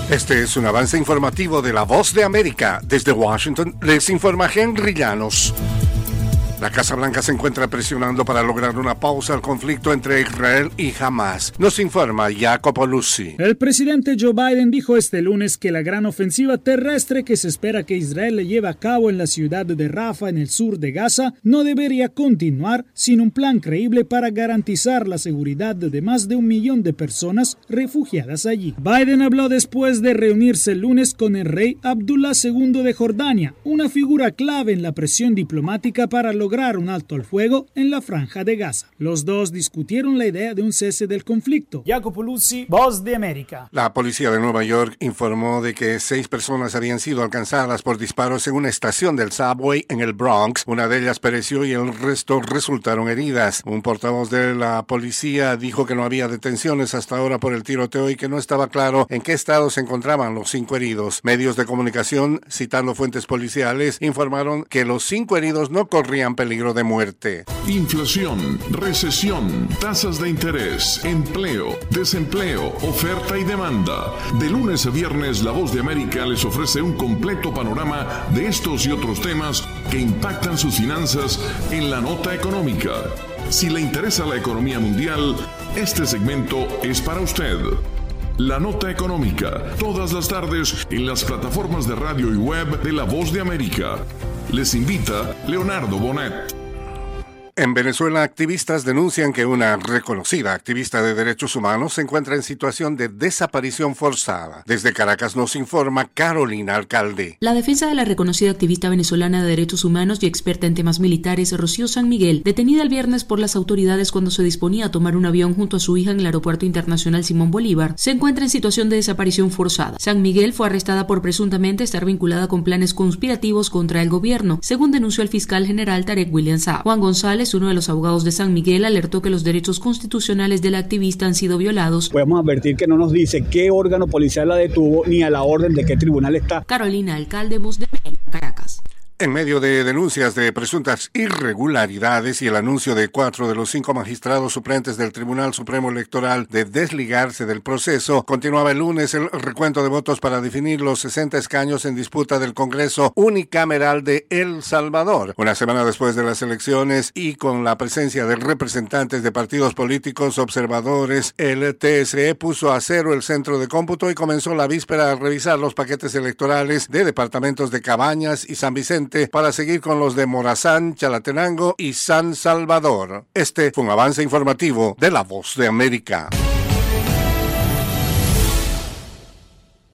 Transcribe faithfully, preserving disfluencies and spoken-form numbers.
Este es un avance informativo de La Voz de América. Desde Washington les informa Henry Llanos. La Casa Blanca se encuentra presionando para lograr una pausa al conflicto entre Israel y Hamas. Nos informa Jacopo Luzzi. El presidente Joe Biden dijo este lunes que la gran ofensiva terrestre que se espera que Israel le lleve a cabo en la ciudad de Rafah, en el sur de Gaza, no debería continuar sin un plan creíble para garantizar la seguridad de más de un millón de personas refugiadas allí. Biden habló después de reunirse el lunes con el rey Abdullah segundo de Jordania, una figura clave en la presión diplomática para lograr lograr un alto al fuego en la franja de Gaza. Los dos discutieron la idea de un cese del conflicto. Jacopo Luzzi, Voz de América. La policía de Nueva York informó de que seis personas habían sido alcanzadas por disparos en una estación del subway en el Bronx. Una de ellas pereció y el resto resultaron heridas. Un portavoz de la policía dijo que no había detenciones hasta ahora por el tiroteo y que no estaba claro en qué estado se encontraban los cinco heridos. Medios de comunicación, citando fuentes policiales, informaron que los cinco heridos no corrían peligro de muerte. Inflación, recesión, tasas de interés, empleo, desempleo, oferta y demanda. De lunes a viernes, La Voz de América les ofrece un completo panorama de estos y otros temas que impactan sus finanzas en la nota económica. Si le interesa la economía mundial, este segmento es para usted. La Nota Económica, todas las tardes en las plataformas de radio y web de La Voz de América. Les invita Leonardo Bonet. En Venezuela, activistas denuncian que una reconocida activista de derechos humanos se encuentra en situación de desaparición forzada. Desde Caracas nos informa Carolina Alcalde. La defensa de la reconocida activista venezolana de derechos humanos y experta en temas militares, Rocío San Miguel, detenida el viernes por las autoridades cuando se disponía a tomar un avión junto a su hija en el Aeropuerto Internacional Simón Bolívar, se encuentra en situación de desaparición forzada. San Miguel fue arrestada por presuntamente estar vinculada con planes conspirativos contra el gobierno, según denunció el fiscal general Tarek William Saab. Juan González, uno de los abogados de San Miguel, alertó que los derechos constitucionales de la activista han sido violados. Podemos advertir que no nos dice qué órgano policial la detuvo ni a la orden de qué tribunal está. Carolina Alcalde, Voz de América, Caracas. En medio de denuncias de presuntas irregularidades y el anuncio de cuatro de los cinco magistrados suplentes del Tribunal Supremo Electoral de desligarse del proceso, continuaba el lunes el recuento de votos para definir los sesenta escaños en disputa del Congreso Unicameral de El Salvador. Una semana después de las elecciones y con la presencia de representantes de partidos políticos observadores, el T S E puso a cero el centro de cómputo y comenzó la víspera a revisar los paquetes electorales de departamentos de Cabañas y San Vicente para seguir con los de Morazán, Chalatenango y San Salvador. Este fue un avance informativo de La Voz de América.